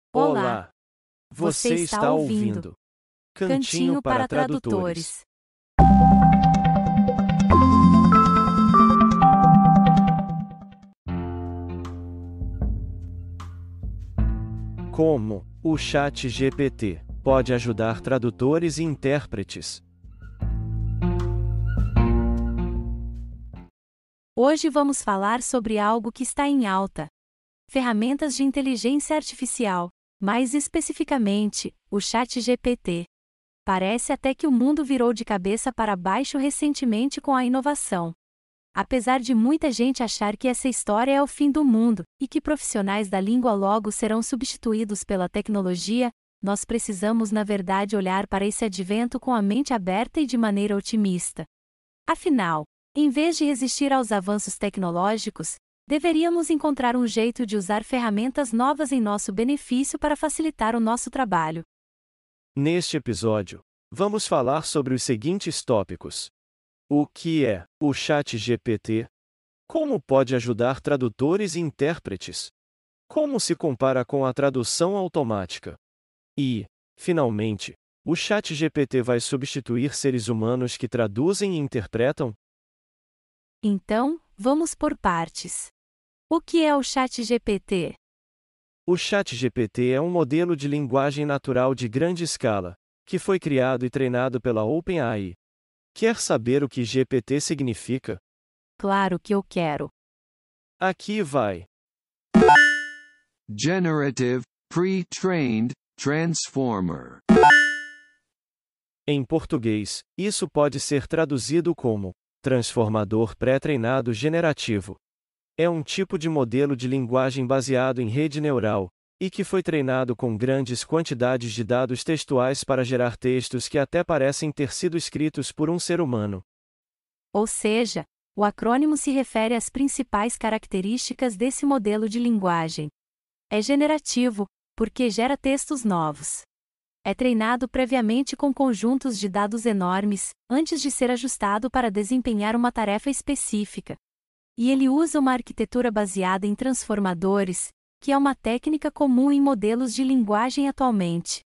Olá, Olá, você está ouvindo Cantinho para Tradutores. Como o ChatGPT pode ajudar tradutores e intérpretes? Hoje vamos falar sobre algo que está em alta: ferramentas de inteligência artificial, mais especificamente, o ChatGPT. Parece até que o mundo virou de cabeça para baixo recentemente com a inovação. Apesar de muita gente achar que essa história é o fim do mundo e que profissionais da língua logo serão substituídos pela tecnologia, nós precisamos na verdade olhar para esse advento com a mente aberta e de maneira otimista. Afinal, em vez de resistir aos avanços tecnológicos, deveríamos encontrar um jeito de usar ferramentas novas em nosso benefício para facilitar o nosso trabalho. Neste episódio, vamos falar sobre os seguintes tópicos: o que é o ChatGPT? Como pode ajudar tradutores e intérpretes? Como se compara com a tradução automática? E, finalmente, o ChatGPT vai substituir seres humanos que traduzem e interpretam? Então, vamos por partes. O que é o ChatGPT? O ChatGPT é um modelo de linguagem natural de grande escala, que foi criado e treinado pela OpenAI. Quer saber o que GPT significa? Claro que eu quero. Aqui vai. Generative, Pre-trained, Transformer. Em português, isso pode ser traduzido como transformador pré-treinado generativo. É um tipo de modelo de linguagem baseado em rede neural, e que foi treinado com grandes quantidades de dados textuais para gerar textos que até parecem ter sido escritos por um ser humano. Ou seja, o acrônimo se refere às principais características desse modelo de linguagem. É generativo, porque gera textos novos. É treinado previamente com conjuntos de dados enormes, antes de ser ajustado para desempenhar uma tarefa específica. E ele usa uma arquitetura baseada em transformadores, que é uma técnica comum em modelos de linguagem atualmente.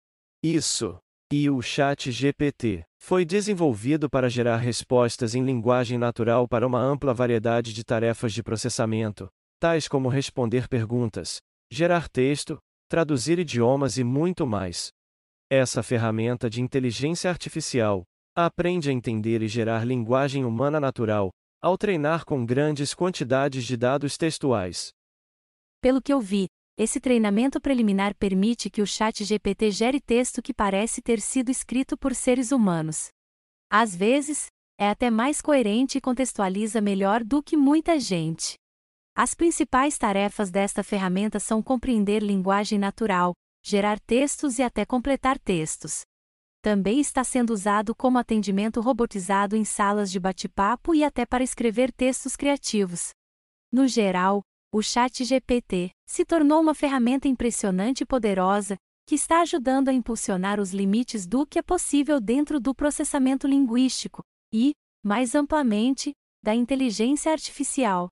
Isso. E o ChatGPT foi desenvolvido para gerar respostas em linguagem natural para uma ampla variedade de tarefas de processamento, tais como responder perguntas, gerar texto, traduzir idiomas e muito mais. Essa ferramenta de inteligência artificial aprende a entender e gerar linguagem humana natural, ao treinar com grandes quantidades de dados textuais. Pelo que eu vi, esse treinamento preliminar permite que o ChatGPT gere texto que parece ter sido escrito por seres humanos. Às vezes, é até mais coerente e contextualiza melhor do que muita gente. As principais tarefas desta ferramenta são compreender linguagem natural, gerar textos e até completar textos. Também está sendo usado como atendimento robotizado em salas de bate-papo e até para escrever textos criativos. No geral, o ChatGPT se tornou uma ferramenta impressionante e poderosa, que está ajudando a impulsionar os limites do que é possível dentro do processamento linguístico e, mais amplamente, da inteligência artificial.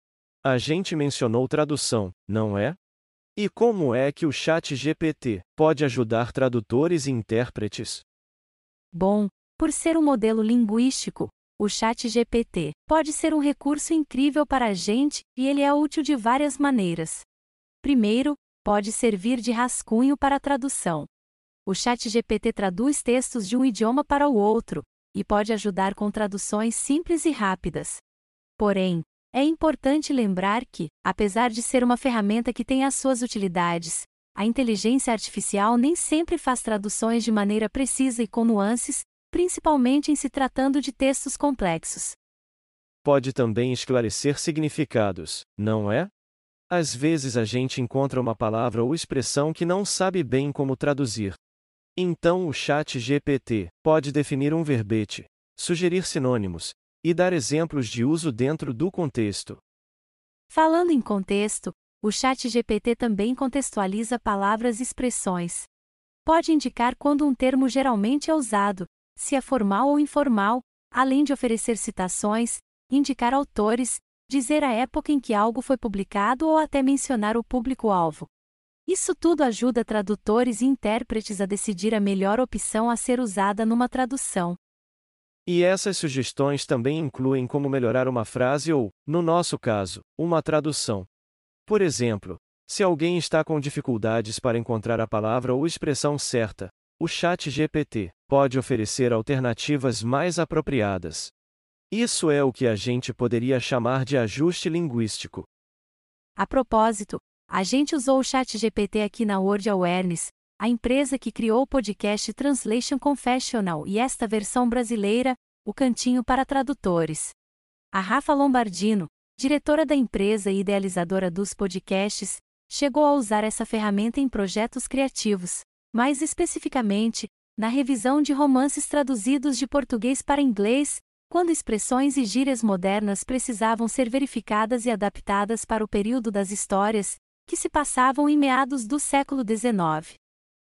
A gente mencionou tradução, não é? E como é que o ChatGPT pode ajudar tradutores e intérpretes? Bom, por ser um modelo linguístico, o ChatGPT pode ser um recurso incrível para a gente e ele é útil de várias maneiras. Primeiro, pode servir de rascunho para a tradução. O ChatGPT traduz textos de um idioma para o outro e pode ajudar com traduções simples e rápidas. Porém, é importante lembrar que, apesar de ser uma ferramenta que tem as suas utilidades, a inteligência artificial nem sempre faz traduções de maneira precisa e com nuances, principalmente em se tratando de textos complexos. Pode também esclarecer significados, não é? Às vezes a gente encontra uma palavra ou expressão que não sabe bem como traduzir. Então o ChatGPT pode definir um verbete, sugerir sinônimos, e dar exemplos de uso dentro do contexto. Falando em contexto, o ChatGPT também contextualiza palavras e expressões. Pode indicar quando um termo geralmente é usado, se é formal ou informal, além de oferecer citações, indicar autores, dizer a época em que algo foi publicado ou até mencionar o público-alvo. Isso tudo ajuda tradutores e intérpretes a decidir a melhor opção a ser usada numa tradução. E essas sugestões também incluem como melhorar uma frase ou, no nosso caso, uma tradução. Por exemplo, se alguém está com dificuldades para encontrar a palavra ou expressão certa, o ChatGPT pode oferecer alternativas mais apropriadas. Isso é o que a gente poderia chamar de ajuste linguístico. A propósito, a gente usou o ChatGPT aqui na Word Awareness, a empresa que criou o podcast Translation Confessional e esta versão brasileira, o Cantinho para Tradutores. A Rafa Lombardino, diretora da empresa e idealizadora dos podcasts, chegou a usar essa ferramenta em projetos criativos, mais especificamente, na revisão de romances traduzidos de português para inglês, quando expressões e gírias modernas precisavam ser verificadas e adaptadas para o período das histórias, que se passavam em meados do século XIX.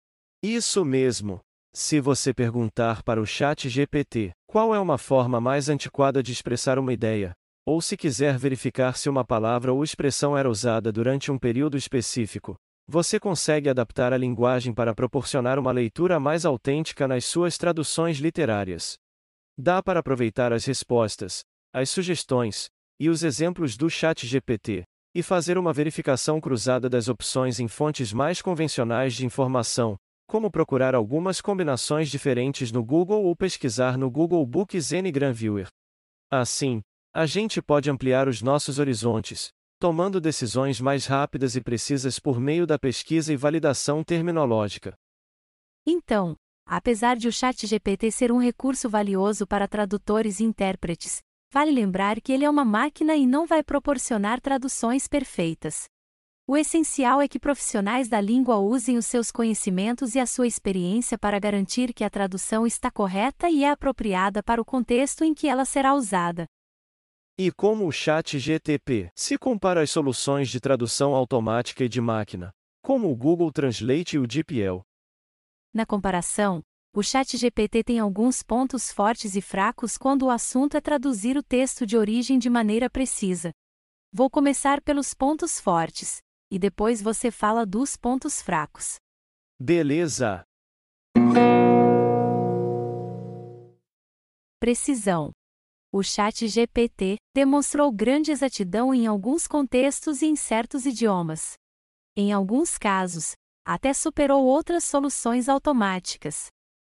Isso mesmo! Se você perguntar para o ChatGPT qual é uma forma mais antiquada de expressar uma ideia, ou se quiser verificar se uma palavra ou expressão era usada durante um período específico, você consegue adaptar a linguagem para proporcionar uma leitura mais autêntica nas suas traduções literárias. Dá para aproveitar as respostas, as sugestões e os exemplos do ChatGPT e fazer uma verificação cruzada das opções em fontes mais convencionais de informação, como procurar algumas combinações diferentes no Google ou pesquisar no Google Books Ngram Viewer. Assim, a gente pode ampliar os nossos horizontes, tomando decisões mais rápidas e precisas por meio da pesquisa e validação terminológica. Então, apesar de o ChatGPT ser um recurso valioso para tradutores e intérpretes, vale lembrar que ele é uma máquina e não vai proporcionar traduções perfeitas. O essencial é que profissionais da língua usem os seus conhecimentos e a sua experiência para garantir que a tradução está correta e é apropriada para o contexto em que ela será usada. E como o ChatGPT se compara às soluções de tradução automática e de máquina, como o Google Translate e o DeepL? Na comparação, o ChatGPT tem alguns pontos fortes e fracos quando o assunto é traduzir o texto de origem de maneira precisa. Vou começar pelos pontos fortes, e depois você fala dos pontos fracos. Beleza! Precisão. O ChatGPT demonstrou grande exatidão em alguns contextos e em certos idiomas. Em alguns casos, até superou outras soluções automáticas.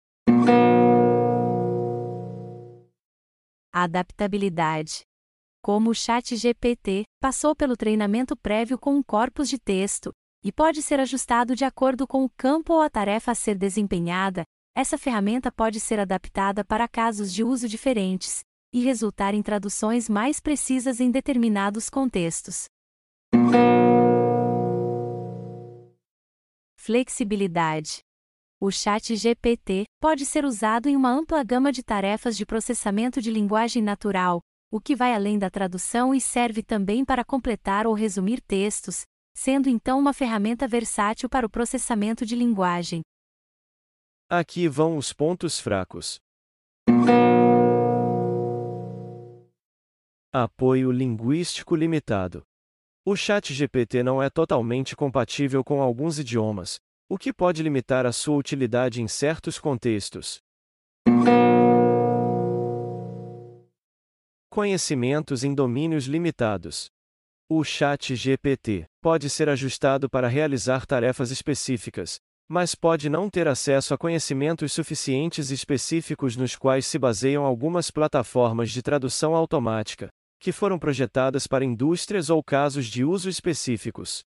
A adaptabilidade. Como o ChatGPT passou pelo treinamento prévio com um corpus de texto, e pode ser ajustado de acordo com o campo ou a tarefa a ser desempenhada, essa ferramenta pode ser adaptada para casos de uso diferentes, e resultar em traduções mais precisas em determinados contextos. Flexibilidade. O ChatGPT pode ser usado em uma ampla gama de tarefas de processamento de linguagem natural, o que vai além da tradução e serve também para completar ou resumir textos, sendo então uma ferramenta versátil para o processamento de linguagem. Aqui vão os pontos fracos. Apoio linguístico limitado. O ChatGPT não é totalmente compatível com alguns idiomas, o que pode limitar a sua utilidade em certos contextos. Conhecimentos em domínios limitados. O ChatGPT pode ser ajustado para realizar tarefas específicas, mas pode não ter acesso a conhecimentos suficientes e específicos nos quais se baseiam algumas plataformas de tradução automática, que foram projetadas para indústrias ou casos de uso específicos.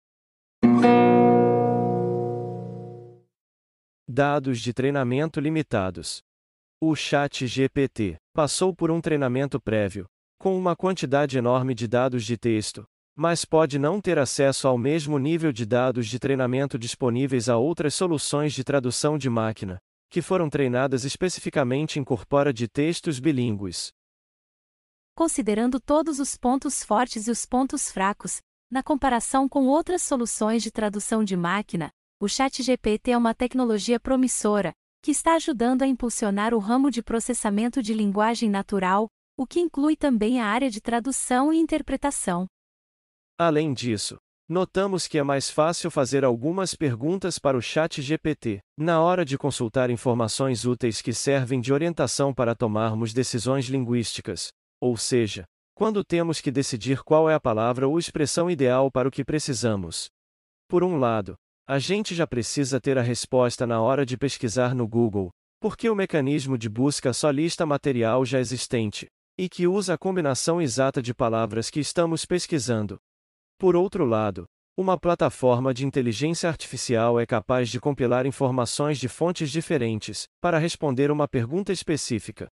Dados de treinamento limitados. O ChatGPT passou por um treinamento prévio, com uma quantidade enorme de dados de texto, mas pode não ter acesso ao mesmo nível de dados de treinamento disponíveis a outras soluções de tradução de máquina, que foram treinadas especificamente em corpora de textos bilíngues. Considerando todos os pontos fortes e os pontos fracos, na comparação com outras soluções de tradução de máquina, o ChatGPT é uma tecnologia promissora, que está ajudando a impulsionar o ramo de processamento de linguagem natural, o que inclui também a área de tradução e interpretação. Além disso, Notamos que é mais fácil fazer algumas perguntas para o ChatGPT, na hora de consultar informações úteis que servem de orientação para tomarmos decisões linguísticas, ou seja, quando temos que decidir qual é a palavra ou expressão ideal para o que precisamos. Por um lado, a gente já precisa ter a resposta na hora de pesquisar no Google, porque o mecanismo de busca só lista material já existente, e que usa a combinação exata de palavras que estamos pesquisando. Por outro lado, uma plataforma de inteligência artificial é capaz de compilar informações de fontes diferentes, para responder uma pergunta específica.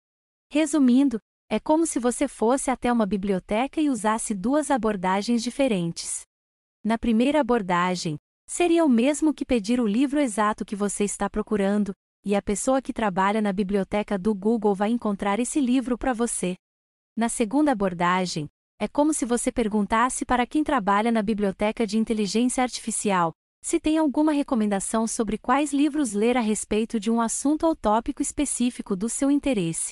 Resumindo, é como se você fosse até uma biblioteca e usasse duas abordagens diferentes. Na primeira abordagem, seria o mesmo que pedir o livro exato que você está procurando, e a pessoa que trabalha na biblioteca do Google vai encontrar esse livro para você. Na segunda abordagem, é como se você perguntasse para quem trabalha na biblioteca de inteligência artificial se tem alguma recomendação sobre quais livros ler a respeito de um assunto ou tópico específico do seu interesse.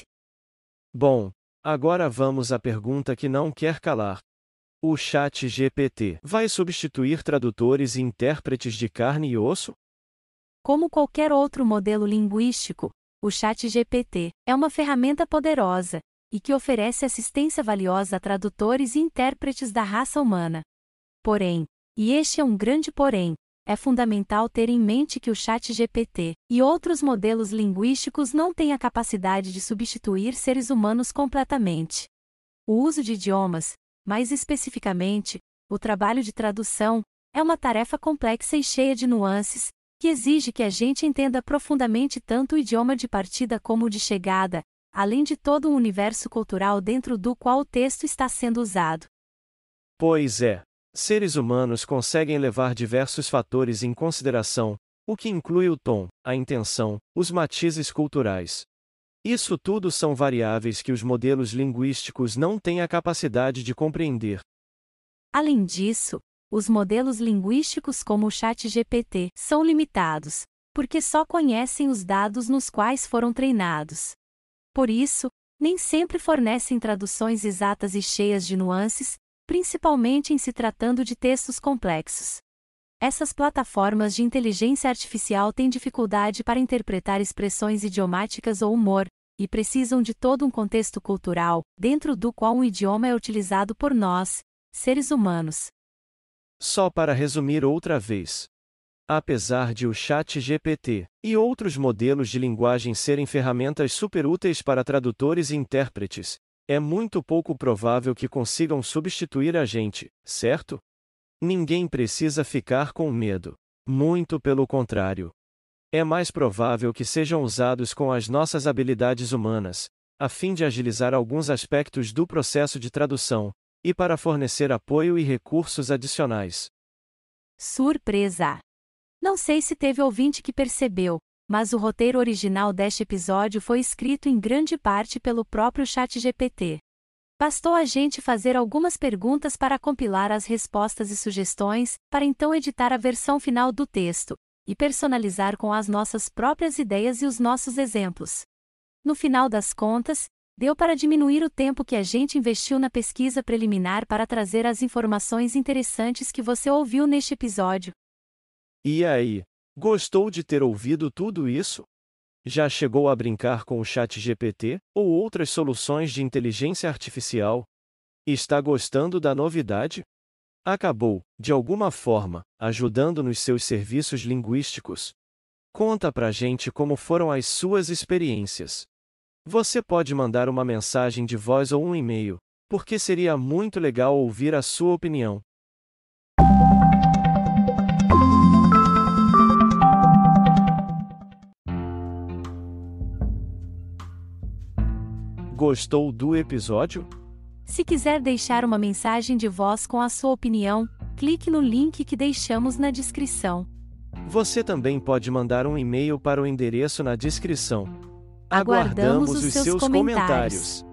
Bom, agora vamos à pergunta que não quer calar. O ChatGPT vai substituir tradutores e intérpretes de carne e osso? Como qualquer outro modelo linguístico, o ChatGPT é uma ferramenta poderosa e que oferece assistência valiosa a tradutores e intérpretes da raça humana. Porém, e este é um grande porém, é fundamental ter em mente que o ChatGPT e outros modelos linguísticos não têm a capacidade de substituir seres humanos completamente. O uso de idiomas, mais especificamente, o trabalho de tradução, é uma tarefa complexa e cheia de nuances, que exige que a gente entenda profundamente tanto o idioma de partida como o de chegada, além de todo o universo cultural dentro do qual o texto está sendo usado. Pois é, seres humanos conseguem levar diversos fatores em consideração, o que inclui o tom, a intenção, os matizes culturais. Isso tudo são variáveis que os modelos linguísticos não têm a capacidade de compreender. Além disso, os modelos linguísticos como o ChatGPT são limitados, porque só conhecem os dados nos quais foram treinados. Por isso, nem sempre fornecem traduções exatas e cheias de nuances, principalmente em se tratando de textos complexos. Essas plataformas de inteligência artificial têm dificuldade para interpretar expressões idiomáticas ou humor, e precisam de todo um contexto cultural, dentro do qual um idioma é utilizado por nós, seres humanos. Só para resumir outra vez. Apesar de o ChatGPT e outros modelos de linguagem serem ferramentas superúteis para tradutores e intérpretes, é muito pouco provável que consigam substituir a gente, certo? Ninguém precisa ficar com medo. Muito pelo contrário. É mais provável que sejam usados com as nossas habilidades humanas, a fim de agilizar alguns aspectos do processo de tradução, e para fornecer apoio e recursos adicionais. Surpresa! Não sei se teve ouvinte que percebeu, mas o roteiro original deste episódio foi escrito em grande parte pelo próprio ChatGPT. Bastou a gente fazer algumas perguntas para compilar as respostas e sugestões, para então editar a versão final do texto, e personalizar com as nossas próprias ideias e os nossos exemplos. No final das contas, deu para diminuir o tempo que a gente investiu na pesquisa preliminar para trazer as informações interessantes que você ouviu neste episódio. E aí, gostou de ter ouvido tudo isso? Já chegou a brincar com o ChatGPT ou outras soluções de inteligência artificial? Está gostando da novidade? Acabou, de alguma forma, ajudando nos seus serviços linguísticos? Conta pra gente como foram as suas experiências. Você pode mandar uma mensagem de voz ou um e-mail, porque seria muito legal ouvir a sua opinião. Gostou do episódio? Se quiser deixar uma mensagem de voz com a sua opinião, clique no link que deixamos na descrição. Você também pode mandar um e-mail para o endereço na descrição. Aguardamos os seus comentários.